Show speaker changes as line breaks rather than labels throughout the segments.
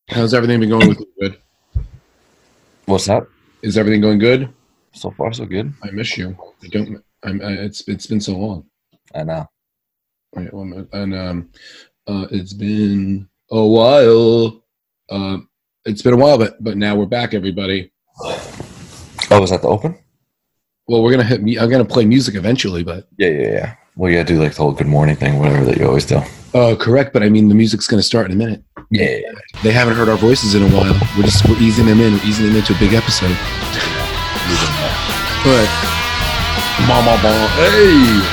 How's everything been going with you? Good.
What's that?
Is everything going good?
So far, so good.
I miss you. I don't. It's been so long.
I know.
It's been a while. It's been a while, but now we're back, everybody.
Oh, is that the open?
Well, we're gonna hit. I'm gonna play music eventually, but
Yeah. Well, you gotta do like the whole good morning thing, whatever that you always do.
correct. But I mean, the music's gonna start in a minute.
Yeah.
They haven't heard our voices in a while. We're easing them in. We're easing them into a big episode. But mama, hey.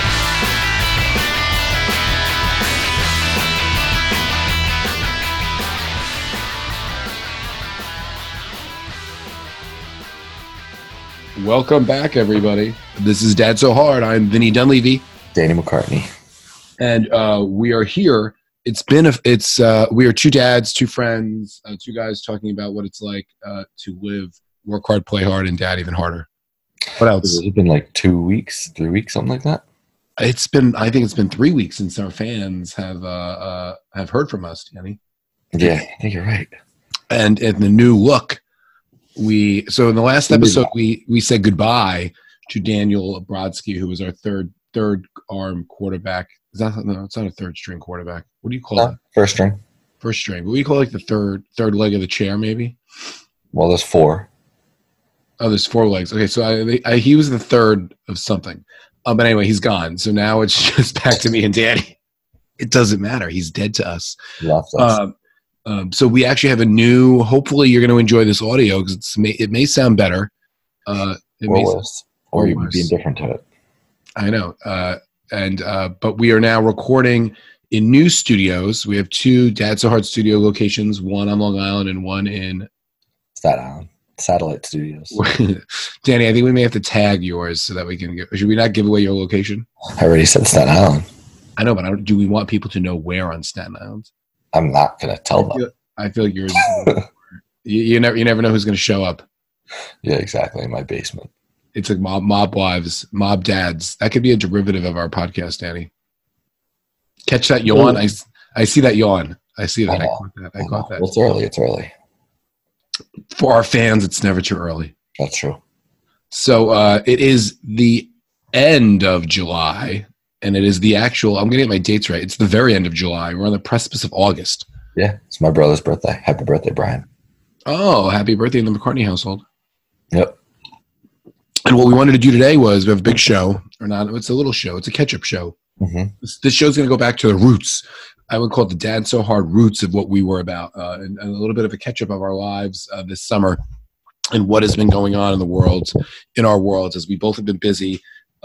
Welcome back, everybody. This is Dad So Hard. I'm Vinny Dunleavy.
Danny McCartney.
And we are here. We are two dads, two friends, two guys talking about what it's like to live, work hard, play hard, and dad even harder. What else?
Has it been like 2 weeks, 3 weeks, something like that?
I think it's been 3 weeks since our fans have heard from us, Danny.
Yeah, I think you're right.
And in the new look, in the last episode we said goodbye to Daniel Brodsky, who was our third arm quarterback. It's not a third string quarterback. What do you call it?
First string.
First string. But what do you call like the third leg of the chair, maybe?
Well, there's four.
Oh, there's four legs. Okay, so he was the third of something. But anyway, he's gone. So now it's just back to me and Danny. It doesn't matter. He's dead to us.
Left us.
So we actually have a new. Hopefully, you're going to enjoy this audio because it may sound better.
Or worse. Or you would be indifferent to it.
I know. But we are now recording in new studios. We have two Dad So Hard studio locations, one on Long Island and one in
Staten Island. Satellite Studios.
Danny, I think we may have to tag yours so that we can should we not give away your location?
I already said Staten Island.
I know, but do we want people to know where on Staten Island?
I'm not going to tell them.
I feel like yours you never know who's going to show up.
Yeah, exactly. In my basement.
It's like mob wives, mob dads. That could be a derivative of our podcast, Danny. Catch that yawn. I see that yawn. I see that. I caught that.
Well, it's early. It's early.
For our fans, it's never too early.
That's true.
So it is the end of July, and it is the actual, I'm going to get my dates right. It's the very end of July. We're on the precipice of August.
Yeah, it's my brother's birthday. Happy birthday, Brian.
Oh, happy birthday in the McCartney household.
Yep.
And what we wanted to do today was we have a big show, or not, it's a little show. It's a catch-up show.
Mm-hmm.
This show's going to go back to the roots. I would call it the Dad So Hard roots of what we were about, and a little bit of a catch-up of our lives this summer and what has been going on in our worlds, as we both have been busy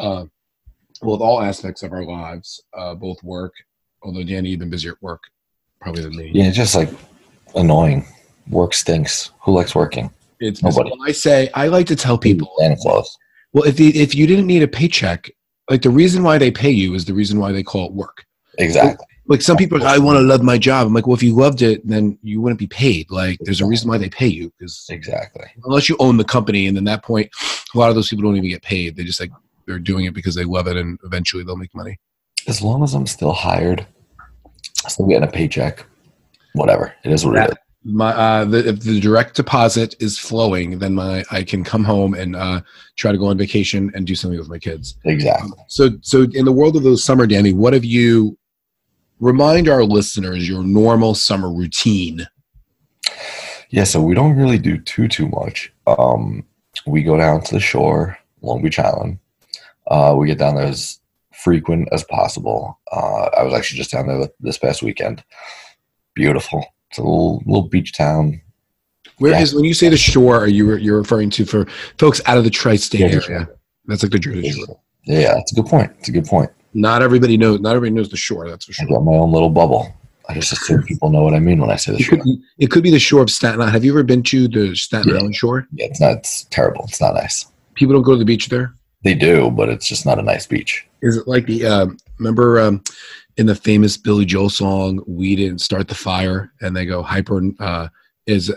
with all aspects of our lives, both work, although Danny, you've been busier at work probably than me.
Yeah, just like annoying. Work stinks. Who likes working?
It's nobody. I like to tell people.
And clothes.
Well, if you didn't need a paycheck, like the reason why they pay you is the reason why they call it work.
Exactly.
Like some people are like, I want to love my job. I'm like, well, if you loved it, then you wouldn't be paid. Like there's a reason why they pay you.
Exactly. Unless
you own the company, and then at that point, a lot of those people don't even get paid. They just they're doing it because they love it, and eventually they'll make money.
As long as I'm still hired, still getting a paycheck, whatever. It is what it is.
If the direct deposit is flowing, then I can come home and try to go on vacation and do something with my kids.
Exactly.
So in the world of those summer, Danny, what have you? Remind our listeners your normal summer routine.
Yeah, so we don't really do too much. We go down to the shore, Long Beach Island. We get down there as frequent as possible. I was actually just down there this past weekend. Beautiful. It's a little beach town.
When you say the shore, you're referring to for folks out of the tri-state area? That's like the Jersey Shore.
Yeah, that's a good point. It's a good point.
Not everybody knows the shore, that's for sure.
I got my own little bubble. I just assume people know what I mean when I say the shore.
It could be the shore of Staten Island. Have you ever been to the Staten Island shore?
Yeah, it's terrible. It's not nice.
People don't go to the beach there?
They do, but it's just not a nice beach.
Is it like remember in the famous Billy Joel song, "We Didn't Start the Fire," and they go hyper needles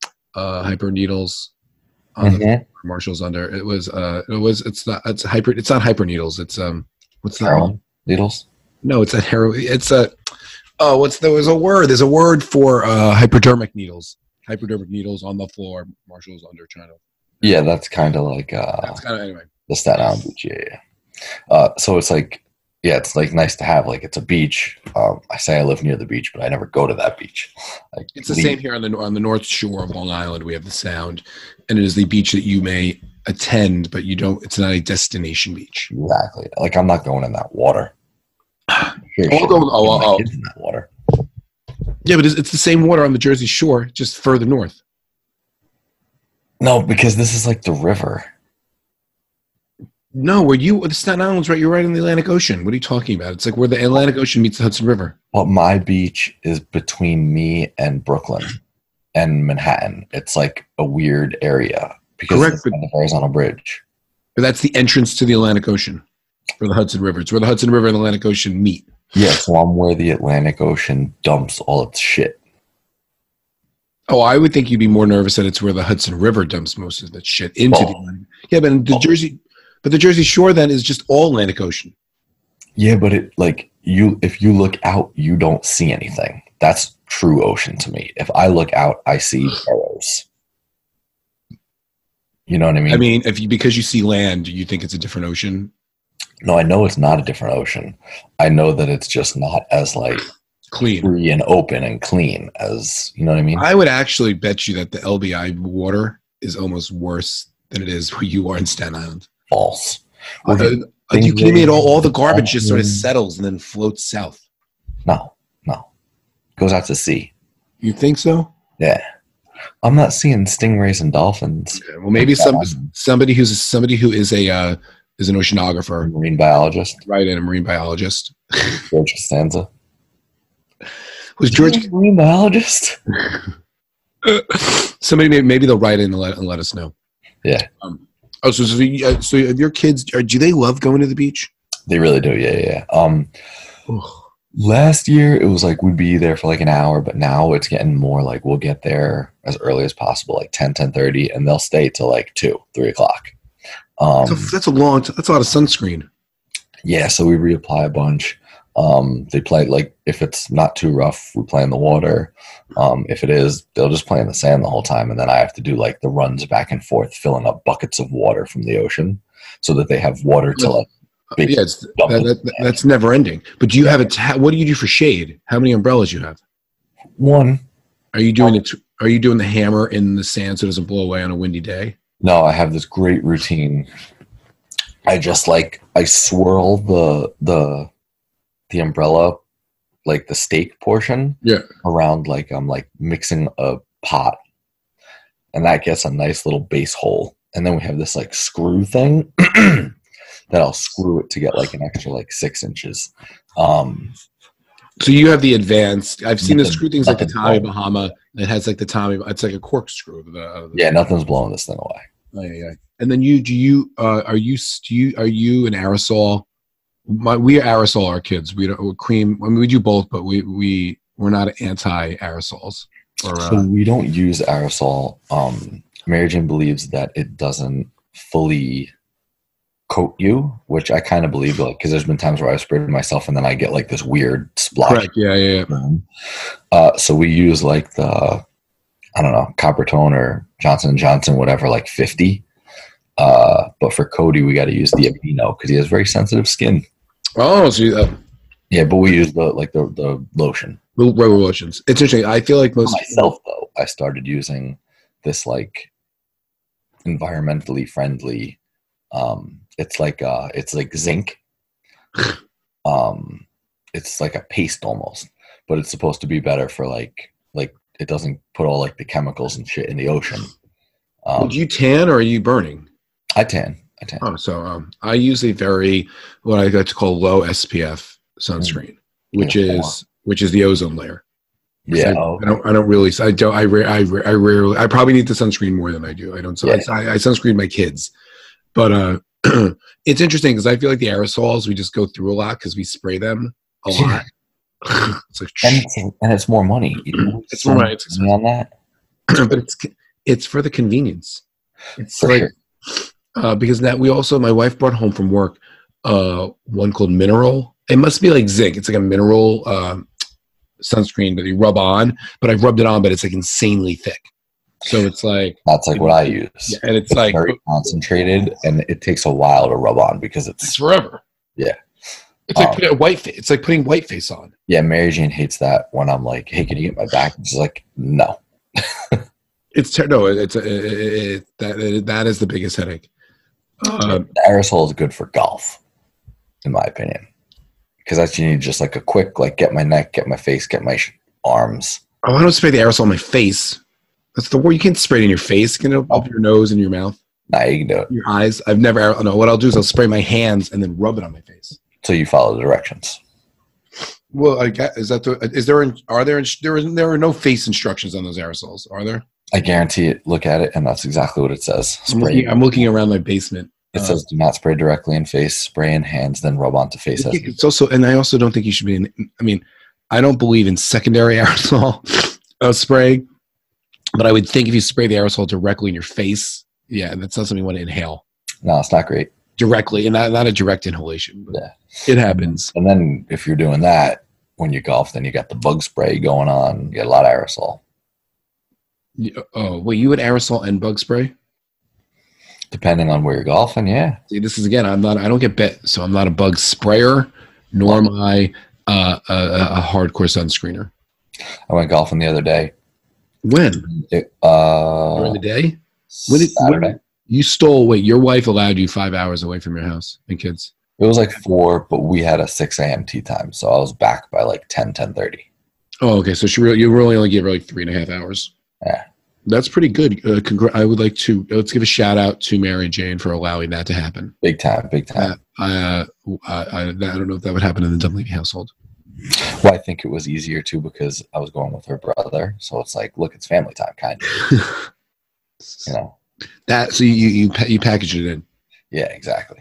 on the commercials under it's not hyper needles, it's what's that
heroin needles?
No, it's a heroin. It's a there's a word for hypodermic needles. hypodermic needles on the floor. Marshall's under trying to.
Yeah, that's kind of like
That's kind of anyway.
the Staten Island beach. Yeah. So it's like, yeah, it's like nice to have. Like it's a beach. I say I live near the beach, but I never go to that beach. Like,
It's the same here on the North Shore of Long Island. We have the Sound, and it is the beach that you may attend, but you don't. It's not a destination beach.
Exactly. Like I'm not going in that water. Sure,
I'll go- oh,
my
oh.
kids in that water.
Yeah, but it's the same water on the Jersey Shore, just further north.
No, because this is like the river.
No, the Staten Island's right. You're right in the Atlantic Ocean. What are you talking about? It's like where the Atlantic Ocean meets the Hudson River.
But my beach is between me and Brooklyn and Manhattan. It's like a weird area because
Correct,
it's on the horizontal bridge.
But that's the entrance to the Atlantic Ocean for the Hudson River. It's where the Hudson River and the Atlantic Ocean meet.
Yeah, so I'm where the Atlantic Ocean dumps all its shit.
Oh, I would think you'd be more nervous that it's where the Hudson River dumps most of that shit into the Atlantic. Yeah, but the Jersey Shore then is just all Atlantic Ocean.
Yeah, but if you look out, you don't see anything. That's true ocean to me. If I look out, I see arrows. You know what I mean?
I mean, because you see land, you think it's a different ocean.
No, I know it's not a different ocean. I know that it's just not as like
Clean.
free and open and clean as, you know what I mean?
I would actually bet you that the LBI water is almost worse than it is where you are in Staten Island.
False.
You can mean all the garbage just sort of settles and then floats south.
No. Goes out to sea.
You think so?
Yeah. I'm not seeing stingrays and dolphins.
Yeah, well, maybe somebody who is an oceanographer,
Marine biologist.
right, and a marine biologist.
George Costanza.
Was George
a marine biologist?
Somebody maybe they'll write in and let us know.
Yeah.
So your kids, do they love going to the beach?
They really do. Yeah. Last year it was like we'd be there for like an hour, but now it's getting more like we'll get there as early as possible, like 10:30, and they'll stay till like 2, 3 o'clock.
That's a lot of sunscreen.
Yeah, so we reapply a bunch. They play, like, if it's not too rough, we play in the water. If it is, they'll just play in the sand the whole time, and then I have to do like the runs back and forth, filling up buckets of water from the ocean so that they have water to like.
Yeah, that's never ending. But do you have what do you do for shade? How many umbrellas you have?
One.
Are you doing it? Are you doing the hammer in the sand so it doesn't blow away on a windy day?
No, I have this great routine. I just I swirl the umbrella, like the stake portion, around like I'm like mixing a pot, and that gets a nice little base hole. And then we have this like screw thing that I'll screw it to get like an extra like 6 inches.
So you have the advanced. I've seen the screw things like the Tommy Bahama. It has like the Tommy. It's like a corkscrew.
Yeah, nothing's blowing this thing away.
Oh, yeah. And then are you an aerosol? We aerosol our kids. We don't cream. I mean, we do both, but we're not anti aerosols.
So we don't use aerosol. Mary Jane believes that it doesn't fully coat you, which I kind of believe, like, because there's been times where I've sprayed myself and then I get like this weird splotch.
Correct. Yeah.
So we use like the, I don't know, Coppertone or Johnson & Johnson, whatever, like 50. But for Cody, we got to use the Aveeno because he has very sensitive skin.
Oh, so
yeah, but we use the lotion.
Rubber lotions. It's interesting. I feel like most
myself though, I started using this like environmentally friendly. It's like zinc. It's like a paste almost, but it's supposed to be better for like it doesn't put all like the chemicals and shit in the ocean.
Do you tan or are you burning?
I tan.
Oh, so I use what I like to call low SPF sunscreen, which is the ozone layer.
Yeah,
I don't really. I rarely. I probably need the sunscreen more than I do. I don't. So I sunscreen my kids, but it's interesting because I feel like the aerosols we just go through a lot because we spray them a lot. It's like,
and it's more money.
It's more money. It's expensive
on that,
but it's for the convenience. It's
for
like
sure.
Because now my wife brought home from work one called Mineral. It must be like zinc. It's like a mineral sunscreen that you rub on, but I've rubbed it on, but it's like insanely thick. So it's like
That's like what I
yeah,
use.
and it's
It's
like
very concentrated, and it takes a while to rub on because
it's forever.
yeah.
It's like putting a white face. It's like putting white face on.
Yeah, Mary Jane hates that when I'm like, "Hey, can you get my back?" And she's like, "No."
No, that is the biggest headache.
The aerosol is good for golf, in my opinion, because that's you need just like a quick like get my neck, get my face, get my arms.
Oh, I don't spray the aerosol on my face. That's the word. You can't spray it in your face. You can up your nose and your mouth,
Nah, you can do it.
your eyes. I've never. No, what I'll do is I'll spray my hands and then rub it on my face.
So you follow the directions.
Well, I guess is that the is there are there are no face instructions on those aerosols, are there?
I guarantee it. Look at it, and that's exactly what it says.
I'm looking around my basement.
It says do not spray directly in face, spray in hands, then rub onto face.
It's also, and I also don't think you should be in. I mean, I don't believe in secondary aerosol spray, but I would think if you spray the aerosol directly in your face, yeah, that's not something you want to inhale
No, it's not great.
directly, and not a direct inhalation. But
Yeah.
it happens.
And then if you're doing that when you golf, then you got the bug spray going on. You get a lot of aerosol.
Oh, wait, you had aerosol and bug spray?
Depending on where you're golfing, yeah.
See, this is again, I don't get bit, so I'm not a bug sprayer, nor am I a hardcore sunscreener.
I went golfing the other day.
When? During the day?
Saturday.
You stole, wait, your wife allowed you 5 hours away from your house and kids?
It was like 4, but we had a 6 a.m. tee time, so I was back by like 10:30.
Oh, okay. So you really only gave her like 3.5 hours.
Yeah.
That's pretty good. I would like to let's give a shout out to Mary Jane for allowing that to happen.
Big time.
I don't know if that would happen in the Dunleavy household.
Well, I think it was easier too because I was going with her brother, so it's like, look, it's family time, kind of. You know.
That so you package it in.
Yeah, exactly.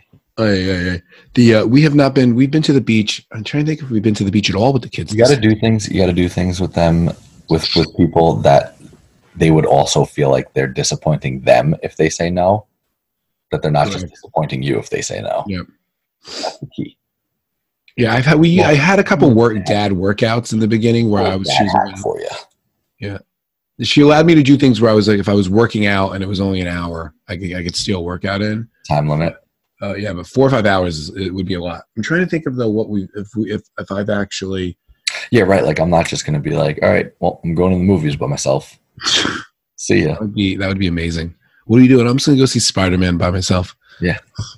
We have not been. We've been to the beach. I'm trying to think if we've been to the beach at all with the kids.
You got to do things. You got to do things with them, with people that they would also feel like they're disappointing them if they say no. That they're not just disappointing you if they say no.
Yep.
That's the key.
Yeah, I had a couple dad workouts in the beginning where I was choosing
for you.
Yeah. She allowed me to do things where I was like, if I was working out and it was only an hour, I could still work out in.
Time limit.
Yeah, but 4 or 5 hours it would be a lot. I'm trying to think of if I've actually.
Yeah, right. Like I'm not just going to be like, all right, well, I'm going to the movies by myself. See ya.
That would be amazing. What are you doing? I'm just going to go see Spider-Man by myself.
Yeah.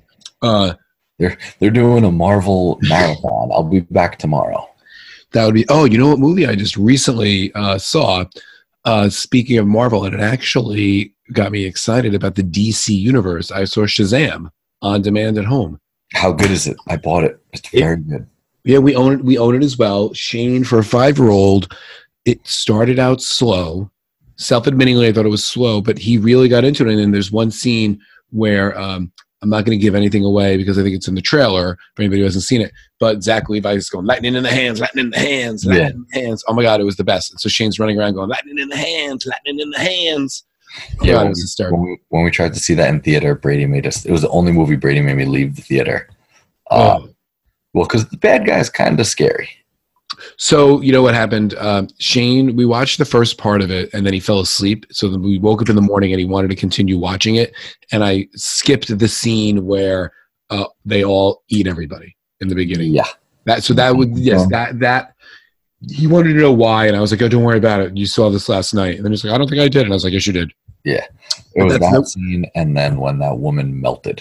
They're doing a Marvel marathon. I'll be back tomorrow.
That would be. Oh, you know what movie I just recently saw? Speaking of Marvel, and it actually got me excited about the DC universe. I saw Shazam on demand at home.
How good is it? I bought it. It's very good.
Yeah, we own it. We own it as well. Shane, for a 5-year-old, it started out slow. Self-admittingly, I thought it was slow, but he really got into it. And then there's one scene where I'm not going to give anything away because I think it's in the trailer for anybody who hasn't seen it. But Zach Levi is going, lightning in the hands, lightning in the hands, lightning in the hands. Oh my God, it was the best. And so Shane's running around going, lightning in the hands, lightning in the hands. Oh
yeah,
God, it was hysterical.
When we tried to see that in theater, Brady made us. It was the only movie Brady made me leave the theater. Well, because the bad guy is kind of scary.
So you know what happened? Shane, we watched the first part of it, and then he fell asleep. So then we woke up in the morning, and he wanted to continue watching it. And I skipped the scene where they all eat everybody in the beginning.
Yeah.
That he wanted to know why, and I was like, "Oh, don't worry about it. You saw this last night." And then he's like, "I don't think I did," and I was like, "Yes, you did."
Yeah, it was that scene, and then when that woman melted.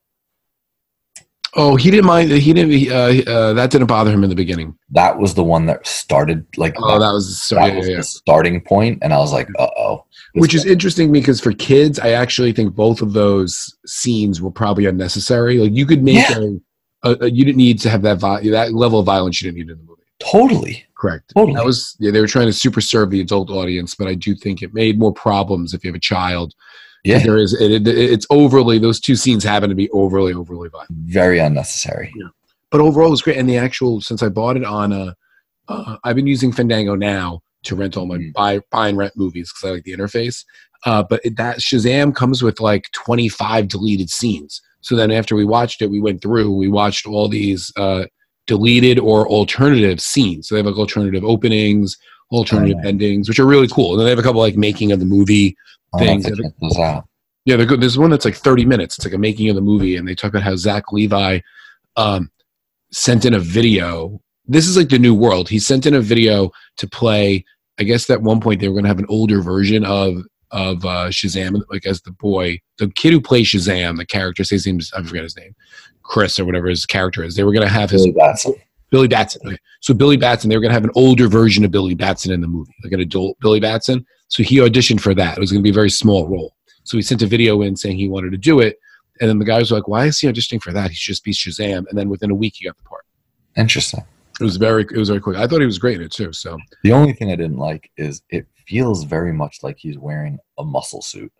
Oh, he didn't mind. That didn't bother him in the beginning.
That was the one that started like.
Oh, that was
the starting point, and I was like, "Uh-oh."
Which is interesting because for kids, I actually think both of those scenes were probably unnecessary. Like you could make you didn't need to have that level of violence. You didn't need in the movie.
Totally.
Correct.
Totally.
That was they were trying to super serve the adult audience, but I do think it made more problems if you have a child. Yeah, it's overly. Those two scenes happen to be overly violent.
Very unnecessary.
Yeah, but overall it was great. And the actual, since I bought it on I've been using Fandango now to rent all my buy and rent movies because I like the interface. But that Shazam comes with like 25 deleted scenes. So then after we watched it, we watched all these deleted or alternative scenes. So they have like alternative openings, alternative endings, which are really cool. And then they have a couple like making of the movie things.
Check those out.
Yeah, they're good. There's one that's like 30 minutes. It's like a making of the movie, and they talk about how Zach Levi sent in a video. This is like the new world. He sent in a video to play. I guess at one point they were going to have an older version of Shazam, like as the kid who plays Shazam, the character, say his name, I forget his name, Chris or whatever his character is. They were going to have Billy Batson. Okay. So Billy Batson, they were going to have an older version of Billy Batson in the movie, like an adult Billy Batson. So he auditioned for that. It was going to be a very small role. So he sent a video in saying he wanted to do it. And then the guy was like, why is he auditioning for that? He should just be Shazam. And then within a week, he got the part.
Interesting.
It was very quick. I thought he was great in it too. So
the only thing I didn't like is it feels very much like he's wearing a muscle suit.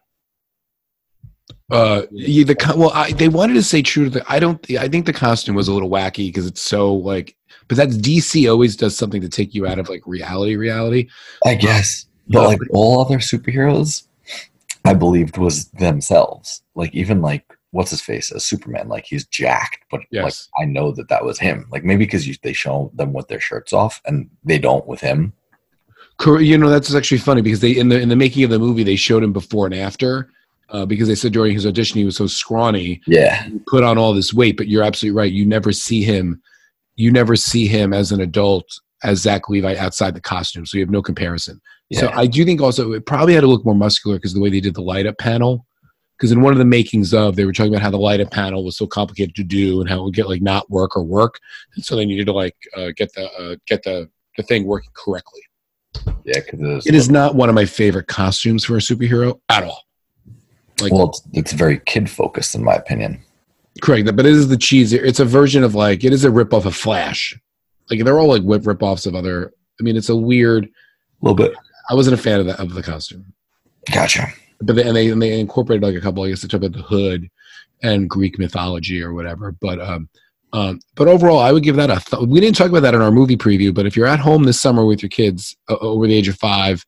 They wanted to say true to the. I think the costume was a little wacky because it's so like. But that's DC always does something to take you out of like reality.
I guess, but like all other superheroes, I believed was themselves. Like even like what's his face as Superman, like he's jacked, but like I know that was him. Like maybe because they show them with their shirts off and they don't with him.
You know, that's actually funny because they in the making of the movie they showed him before and after. Because they said during his audition he was so scrawny. Yeah, he put on all this weight. But you're absolutely right. You never see him as an adult as Zach Levi outside the costume. So you have no comparison. Yeah. So I do think also it probably had to look more muscular because the way they did the light up panel. Because in one of the makings of, they were talking about how the light up panel was so complicated to do and how it would get like not work or work, and so they needed to like get the thing working correctly.
Yeah, because
it is not one of my favorite costumes for a superhero at all.
Like, well, it's very kid focused in my opinion.
Correct, but it is the cheese. It's a version of like it is a ripoff of Flash. Like they're all like ripoffs of other. I mean, it's a weird.
Little bit.
I wasn't a fan of the costume.
Gotcha.
But they incorporated like a couple. I guess they talk about the hood and Greek mythology or whatever. But overall, I would give that we didn't talk about that in our movie preview. But if you're at home this summer with your kids over the age of 5,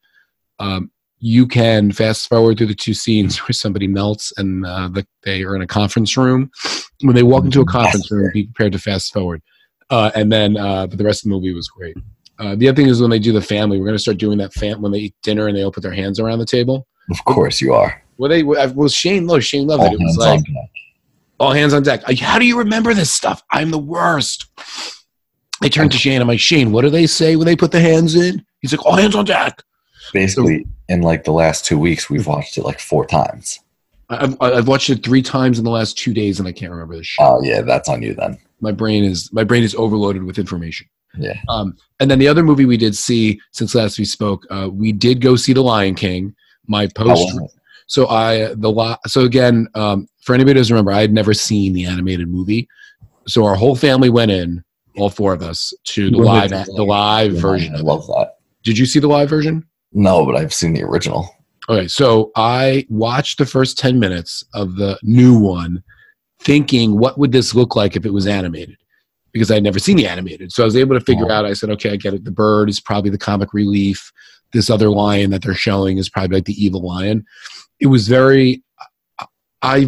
you can fast forward through the 2 scenes where somebody melts and they are in a conference room. When they walk into a conference room, be prepared to fast forward. But the rest of the movie was great. The other thing is when they do the family, we're going to start doing that when they eat dinner and they all put their hands around the table.
Of course you are.
Shane loved it. It was like all hands on deck. How do you remember this stuff? I'm the worst. I turned to Shane. I'm like, Shane, what do they say when they put the hands in? He's like, all hands on deck.
Basically, in like the last 2 weeks, we've watched it like 4 times.
I've watched it 3 times in the last 2 days, and I can't remember the shit.
Oh yeah, that's on you then.
My brain is overloaded with information.
Yeah.
And then the other movie we did see since last we spoke, we did go see The Lion King. My post. So again, for anybody who doesn't remember, I had never seen the animated movie. So our whole family went in, all 4 of us, to the live version.
I love that.
Did you see the live version?
No, but I've seen the original.
Okay, so I watched the first 10 minutes of the new one, thinking, what would this look like if it was animated? Because I'd never seen the animated. So I was able to figure out, I said, okay, I get it. The bird is probably the comic relief. This other lion that they're showing is probably like the evil lion. It was very, I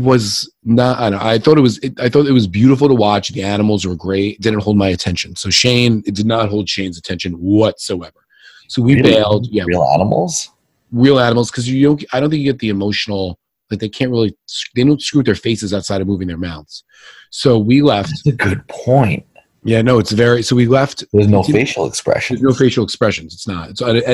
thought it was beautiful to watch. The animals were great. It didn't hold my attention. So it did not hold Shane's attention whatsoever. So we bailed. Yeah.
Real animals?
Real animals. Because I don't think you get the emotional, like they don't screw their faces outside of moving their mouths. So we left.
That's a good point.
Yeah, no, it's so we left.
There's no facial expressions.
There's no facial expressions. It's not.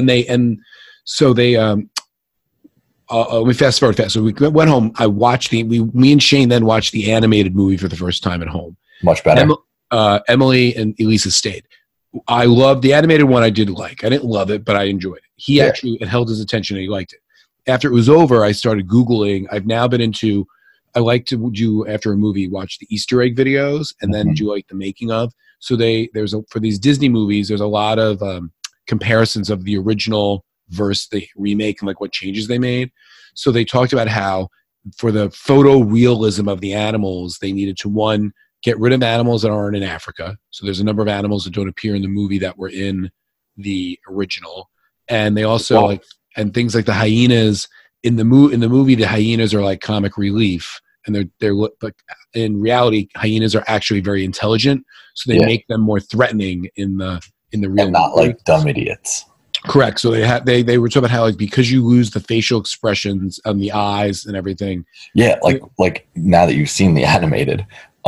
We fast forward fast. So we went home. I watched me and Shane then watched the animated movie for the first time at home.
Much better.
Emily and Elisa stayed. I loved the animated one. I didn't love it, but I enjoyed it. It held his attention and he liked it. After it was over, I started Googling. I've now been into, I like to do after a movie, watch the Easter egg videos and then do like the making of. So for these Disney movies, there's a lot of comparisons of the original versus the remake and like what changes they made. So they talked about how for the photorealism of the animals, they needed to get rid of animals that aren't in Africa. So there's a number of animals that don't appear in the movie that were in the original. And they also and things like the hyenas in the movie, the hyenas are like comic relief. And but in reality, hyenas are actually very intelligent. So they make them more threatening in the real
and not like dumb idiots.
Correct. So they were talking about how, like, because you lose the facial expressions on the eyes and everything.
Yeah, like now that you've seen the animated,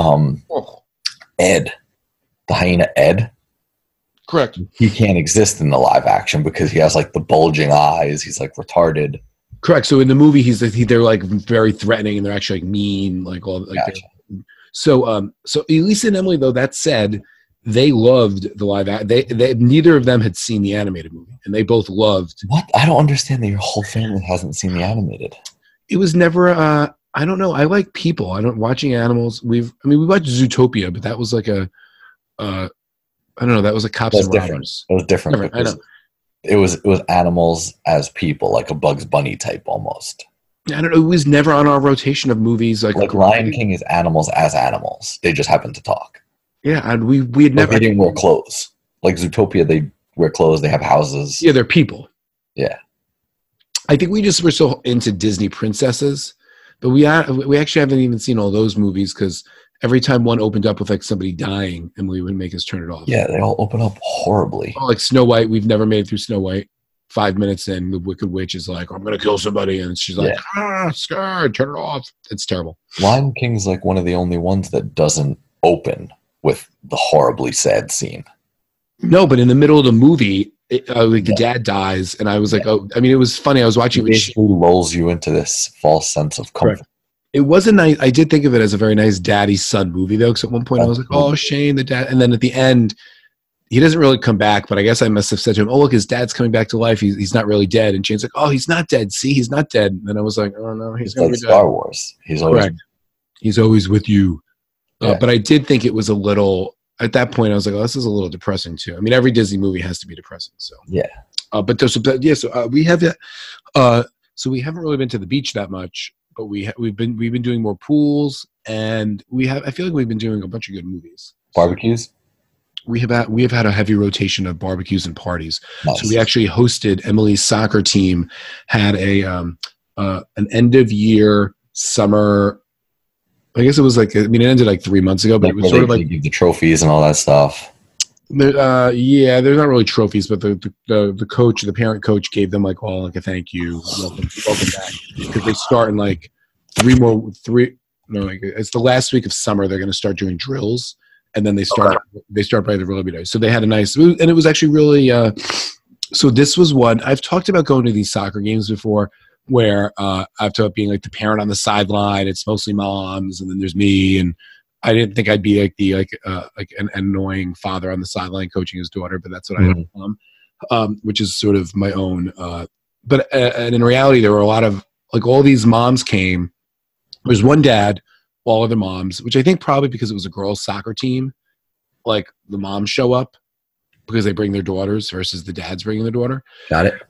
Ed, the hyena Ed.
Correct.
He can't exist in the live action because he has like the bulging eyes. He's like retarded.
Correct. So in the movie, they're like very threatening and they're actually like mean, like all like.
Gotcha.
So Elisa and Emily, though, that said, they loved the live act. They neither of them had seen the animated movie, and they both loved.
What? I don't understand that your whole family hasn't seen the animated.
It was never. I don't know. I like people. I don't watching animals. We watched Zootopia, but that was like a. I don't know. That was a Cops and Robbers.
It was different.
I know.
It was animals as people, like a Bugs Bunny type almost.
I don't know. It was never on our rotation of movies. Like
Lion King is animals as animals. They just happen to talk.
Yeah, and we had never.
They didn't wear clothes. Like Zootopia, they wear clothes. They have houses.
Yeah, they're people.
Yeah.
I think we just were so into Disney princesses, but we actually haven't even seen all those movies because every time one opened up with like somebody dying, Emily would make us turn it off.
Yeah, they all open up horribly.
Oh, like Snow White, we've never made it through Snow White. 5 minutes in, the Wicked Witch is like, "I'm gonna kill somebody," and she's like, scared, turn it off. It's terrible.
Lion King's like one of the only ones that doesn't open with the horribly sad scene.
No, but in the middle of the movie, the dad dies, and I was like, "Oh!" I mean, it was funny. I was watching.
It basically lulls you into this false sense of comfort.
Correct. It wasn't nice. I did think of it as a very nice daddy-son movie, though, because at one point I was like, "Oh, Shane, the dad," and then at the end, he doesn't really come back. But I guess I must have said to him, "Oh, look, his dad's coming back to life. He's not really dead." And Shane's like, "Oh, he's not dead. See, he's not dead." And then I was like, "Oh no, he's going to
like
be
Star
dead."
Wars. He's always
with you.
Yeah.
But I did think it was a little. At that point, I was like, "Oh, this is a little depressing too." I mean, every Disney movie has to be depressing. So
yeah.
We have that. So we haven't really been to the beach that much, but we've been doing more pools, and I feel like we've been doing a bunch of good movies.
Barbecues.
We have had a heavy rotation of barbecues and parties.
Nice.
So we actually hosted Emily's soccer team had an end of year summer. I guess it was like, it ended like 3 months ago, but it was sort of like
give the trophies and all that stuff.
Yeah, there's not really trophies, but the coach, the parent coach, gave them like a thank you, welcome back, because they start in like it's the last week of summer. They're going to start doing drills, and then they start by the really nice. So they had a nice, and it was actually really. So this was one I've talked about going to these soccer games before, where I've talked about being like the parent on the sideline. It's mostly moms, and then there's me, and I didn't think I'd be like an annoying father on the sideline coaching his daughter, but that's what I am, which is sort of my own. But and in reality, there were a lot of like all these moms came. There was one dad, all other moms, which I think probably because it was a girls' soccer team, like the moms show up because they bring their daughters versus the dads bringing their daughter.
Got it.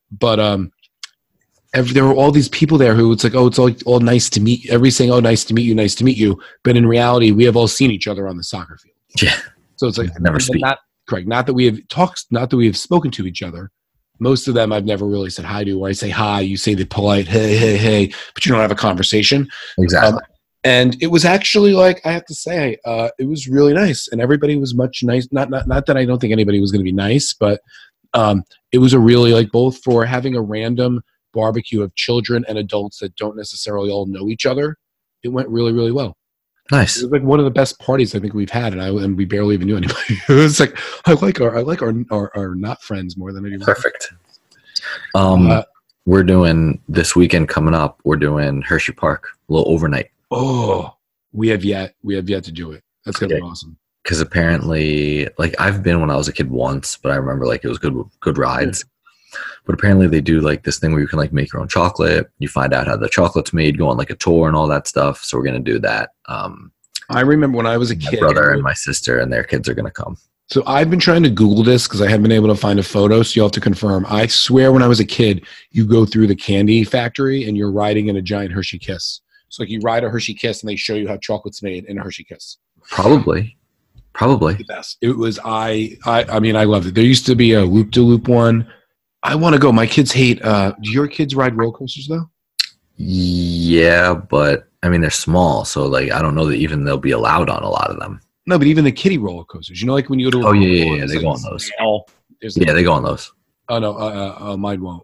There were all these people there who it's like, oh, it's all nice to meet. Everybody's saying, oh, nice to meet you. But in reality, we have all seen each other on the soccer field.
Yeah.
So it's like
never speak.
Not correct. Not that we have talked. Not that we have spoken to each other. Most of them I've never really said hi to. Or I say hi, you say the polite hey, but you don't have a conversation.
Exactly.
And it was actually like, I have to say, it was really nice, and everybody was much nice. Not that I don't think anybody was going to be nice, but it was a really like both for having a random barbecue of children and adults that don't necessarily all know each other. It went really, really well.
Nice.
It was like one of the best parties I think we've had, and we barely even knew anybody. It was like I like our not friends more than anyone.
Perfect. We're doing this weekend coming up. We're doing Hershey Park, a little overnight.
Oh, we have yet to do it. That's gonna be awesome.
Because apparently, like I've been when I was a kid once, but I remember like it was good rides. But apparently they do like this thing where you can like make your own chocolate. You find out how the chocolate's made, go on like a tour and all that stuff. So we're going to do that.
I remember when I was a kid.
My brother and my sister and their kids are going to come.
So I've been trying to Google this because I haven't been able to find a photo. So you'll have to confirm. I swear when I was a kid, you go through the candy factory and you're riding in a giant Hershey Kiss. So like you ride a Hershey Kiss and they show you how chocolate's made in a Hershey Kiss.
Probably.
The best. It was, I mean, I loved it. There used to be a loop-de-loop one. I want to go. My kids hate. Do your kids ride roller coasters though?
Yeah, but I mean they're small, so like I don't know that even they'll be allowed on a lot of them.
No, but even the kiddie roller coasters. You know, like when you go to.
Yeah, they go on those.
They
go on those.
Oh no, mine won't.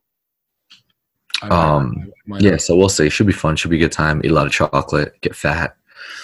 Mine
Yeah, so we'll see. Should be fun. Should be a good time. Eat a lot of chocolate. Get fat.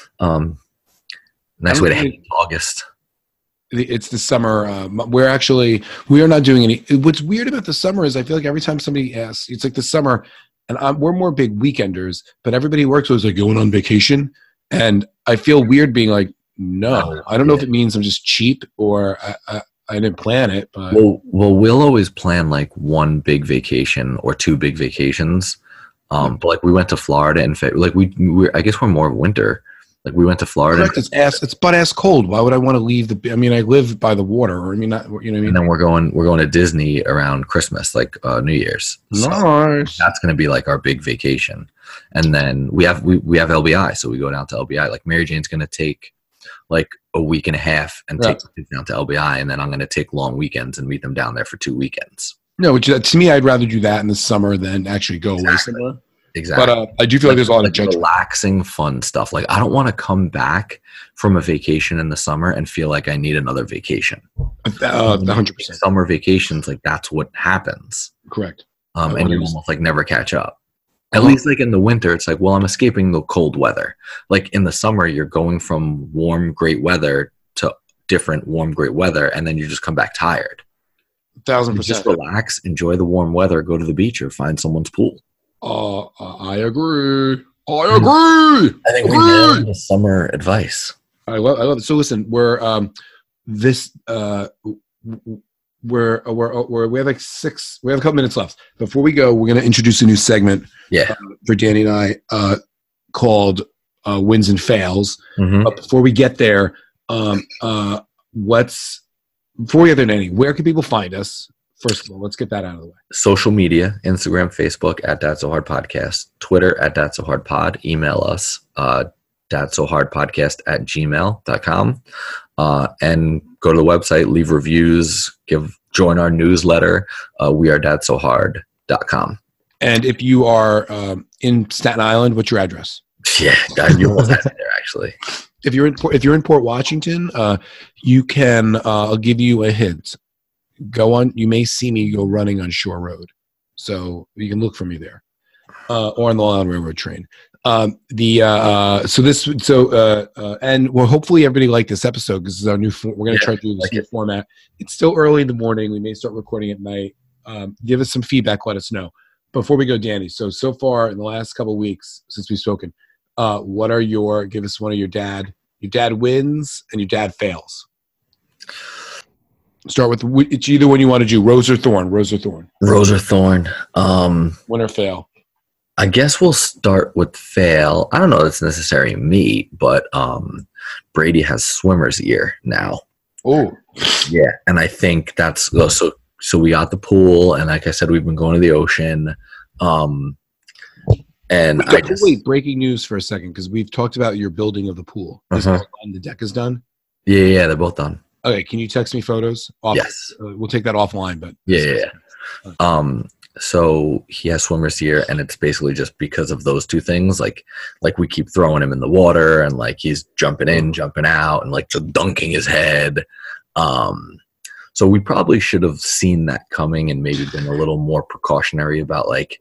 Nice way to hang in August.
It's the summer. We are not doing any. What's weird about the summer is I feel like every time somebody asks, it's like the summer, and we're more big weekenders, but everybody who works with us like going on vacation, and I feel weird being like, no, I don't know if it means I'm just cheap or I didn't plan it. But
we'll always plan like one big vacation or two big vacations. But like we went to Florida and like I guess we're more winter. Like we went to Florida.
Correct. It's butt ass cold. Why would I want to leave I live by the water, or not. You know what I mean?
And then we're going to Disney around Christmas, like New Year's. So
nice.
That's going to be like our big vacation. And then we have LBI, so we go down to LBI. Like Mary Jane's going to take like a week and a half and take the kids down to LBI, and then I'm going to take long weekends and meet them down there for 2 weekends.
No, to me, I'd rather do that in the summer than actually go away somewhere.
Exactly.
But I do feel like there's a lot of
relaxing, fun stuff. Like I don't want to come back from a vacation in the summer and feel like I need another vacation.
100%.
Summer vacations, like that's what happens.
Correct.
And you almost like never catch up. At least like in the winter, it's like, well, I'm escaping the cold weather. Like in the summer, you're going from warm, great weather to different warm, great weather, and then you just come back tired.
1,000%.
Just relax, enjoy the warm weather, go to the beach or find someone's pool.
I agree. I
think we nailed the summer advice.
I love it. So listen, we have like we have a couple minutes left. Before we go, we're going to introduce a new segment for Danny and I called Wins and Fails.
Mm-hmm.
But before we get there, Danny, where can people find us? First of all, let's get that out of the way.
Social media, Instagram, Facebook, @DadSoHardPodcast, Twitter, @DadSoHardPod, email us, dadsohardpodcast@gmail.com, and go to the website, leave reviews, join our newsletter, weareDadSoHard.com.
And if you are in Staten Island, what's your address?
Yeah, you almost had it there, actually.
If you're in Port Washington, you can, I'll give you a hint. You may see me go running on Shore Road. So you can look for me there. Or on the Long Island Railroad train. And hopefully everybody liked this episode because this is our new, we're going to try to do this new format. It's still early in the morning. We may start recording at night. Give us some feedback. Let us know. Before we go, Danny, so far in the last couple of weeks since we've spoken, give us one of your dad wins and your dad fails. Start with, it's either one you want to do, Rose or Thorn.
Rose or Thorn.
Win or fail.
I guess we'll start with fail. I don't know if it's necessarily me, but Brady has swimmer's ear now.
Oh.
Yeah, and I think that's so we got the pool, and like I said, we've been going to the ocean.
Wait, breaking news for a second, because we've talked about your building of the pool. The deck is done?
Yeah, they're both done.
Okay, can you text me photos?
Yes.
We'll take that offline, but...
Yeah. So he has swimmer's ear, and it's basically just because of those two things. Like we keep throwing him in the water, and like he's jumping in, jumping out, and like just dunking his head. So we probably should have seen that coming and maybe been a little more precautionary about like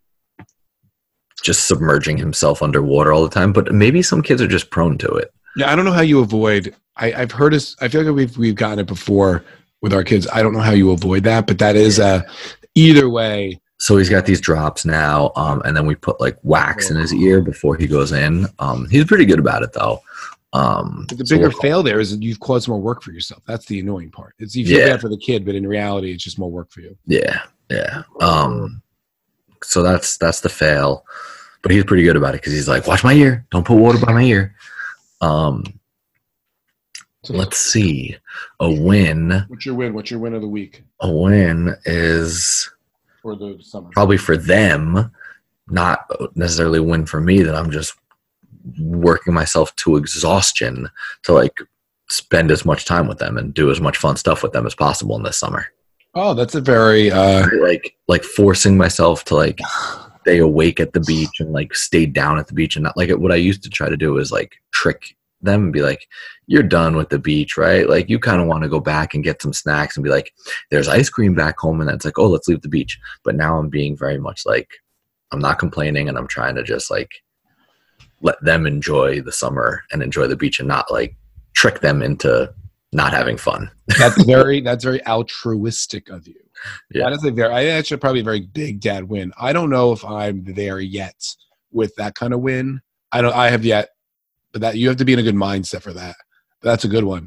just submerging himself underwater all the time. But maybe some kids are just prone to it.
Yeah, I don't know how you avoid. I've heard us. I feel like we've gotten it before with our kids. I don't know how you avoid that, but that is either way.
So he's got these drops now, and then we put like wax in his ear before he goes in. He's pretty good about it though.
But the bigger fail there is that you've caused more work for yourself. That's the annoying part. It's you feel bad for the kid, but in reality, it's just more work for you.
Yeah. So that's the fail, but he's pretty good about it because he's like, watch my ear, don't put water by my ear. Let's see. A win.
What's your win? What's your win of the week?
A win is
for the summer.
Probably for them, not necessarily a win for me, that I'm just working myself to exhaustion to like spend as much time with them and do as much fun stuff with them as possible in this summer.
Oh, that's a very
like forcing myself to like stay awake at the beach and like stay down at the beach, and not like what I used to try to do is like trick them and be like, you're done with the beach, right? Like, you kind of want to go back and get some snacks and be like, there's ice cream back home. And that's like, oh, let's leave the beach. But now I'm being very much like, I'm not complaining, and I'm trying to just like let them enjoy the summer and enjoy the beach and not like trick them into not having fun.
That's very altruistic of you.
Yeah.
That is actually probably a very big dad win. I don't know if I'm there yet with that kind of win. I have yet, but that you have to be in a good mindset for that. That's a good one.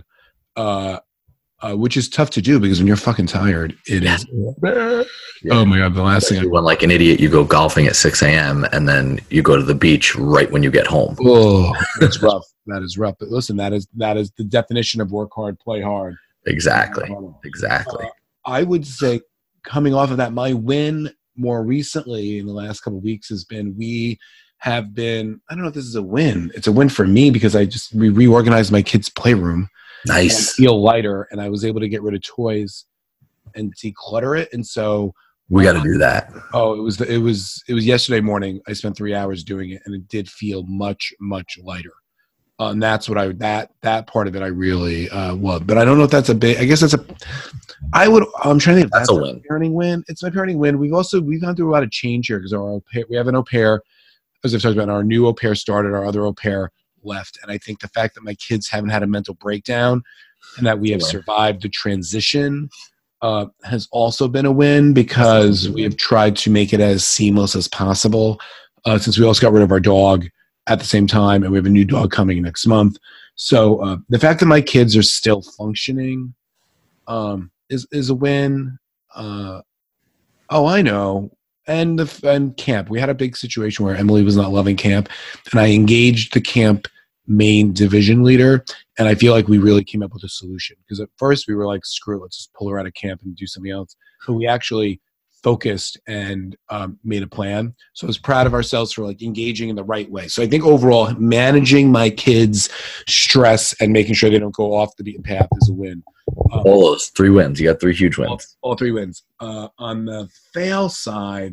Which is tough to do because when you're fucking tired, it is. Yeah. Oh my God. The last thing
when like an idiot, you go golfing at 6 a.m. and then you go to the beach right when you get home.
Oh, that's rough. That is rough. But listen, that is the definition of work hard, play hard.
Exactly.
I would say coming off of that, my win more recently in the last couple of weeks has been, we have been, I don't know if this is a win. It's a win for me because we reorganized my kids' playroom.
Nice.
I feel lighter, and I was able to get rid of toys and declutter it. And so
we got to do that.
Oh, it was yesterday morning. I spent 3 hours doing it, and it did feel much, much lighter. And that's what that part of it I really loved. But I don't know if that's a big. I guess I'm trying to think if that's a win. Parenting win. It's my parenting win. We've gone through a lot of change here because we have an au pair, as I've talked about. Our new au pair started. Our other au pair left, and I think the fact that my kids haven't had a mental breakdown and that we have survived the transition has also been a win because we have tried to make it as seamless as possible. Since we also got rid of our dog at the same time, and we have a new dog coming next month. So the fact that my kids are still functioning is a win. I know. And camp. We had a big situation where Emily was not loving camp, and I engaged the camp main division leader, and I feel like we really came up with a solution. Because at first we were like, screw it, let's just pull her out of camp and do something else. But we actually focused and made a plan. So I was proud of ourselves for like engaging in the right way. So I think overall, managing my kids' stress and making sure they don't go off the beaten path is a win.
All those 3 wins. You got 3 huge wins.
All 3 wins. On the fail side,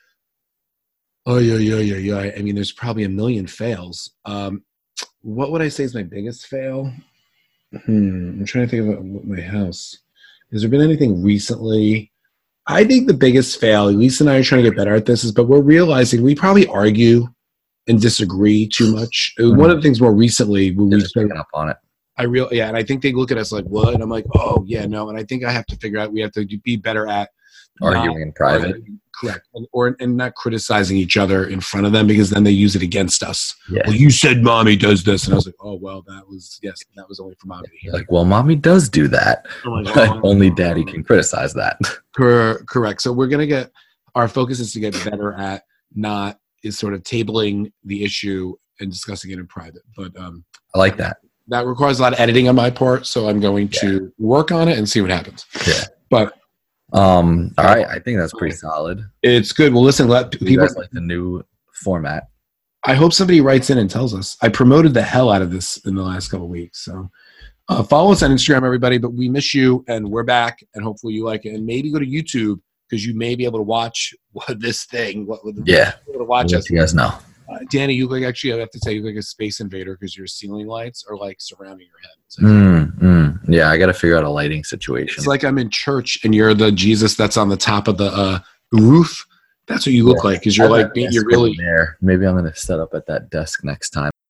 I mean, there's probably a million fails. What would I say is my biggest fail? I'm trying to think about my house. Has there been anything recently? I think the biggest fail, Lisa and I are trying to get better at this, but we're realizing we probably argue and disagree too much. One of the things more recently, when we
picking up on it.
And I think they look at us like, what? And I'm like, oh, yeah, no. And I think I have to figure out, we have to be better at
arguing in private.
Correct. And not criticizing each other in front of them, because then they use it against us.
Yeah.
Well, you said mommy does this. And I was like, oh, well, that was only for mommy.
Like, well, mommy does do that. But only daddy can criticize that.
Correct. So we're going to get, our focus is to get better at is sort of tabling the issue and discussing it in private. But
I like that.
That requires a lot of editing on my part, so I'm going to work on it and see what happens.
Yeah.
But
all right, I think that's pretty solid.
It's good. Well, listen, let people
like the new format.
I hope somebody writes in and tells us. I promoted the hell out of this in the last couple of weeks. So follow us on Instagram, everybody. But we miss you, and we're back, and hopefully you like it. And maybe go to YouTube, because you may be able to watch this thing.
Yeah.
Able to watch us.
You guys know.
Danny, you look, actually, I have to say, you look like a space invader, because your ceiling lights are like surrounding your head.
Yeah, I got to figure out a lighting situation.
It's like I'm in church and you're the Jesus that's on the top of the roof. That's what you look like, because you're really
there. Maybe I'm going to set up at that desk next time.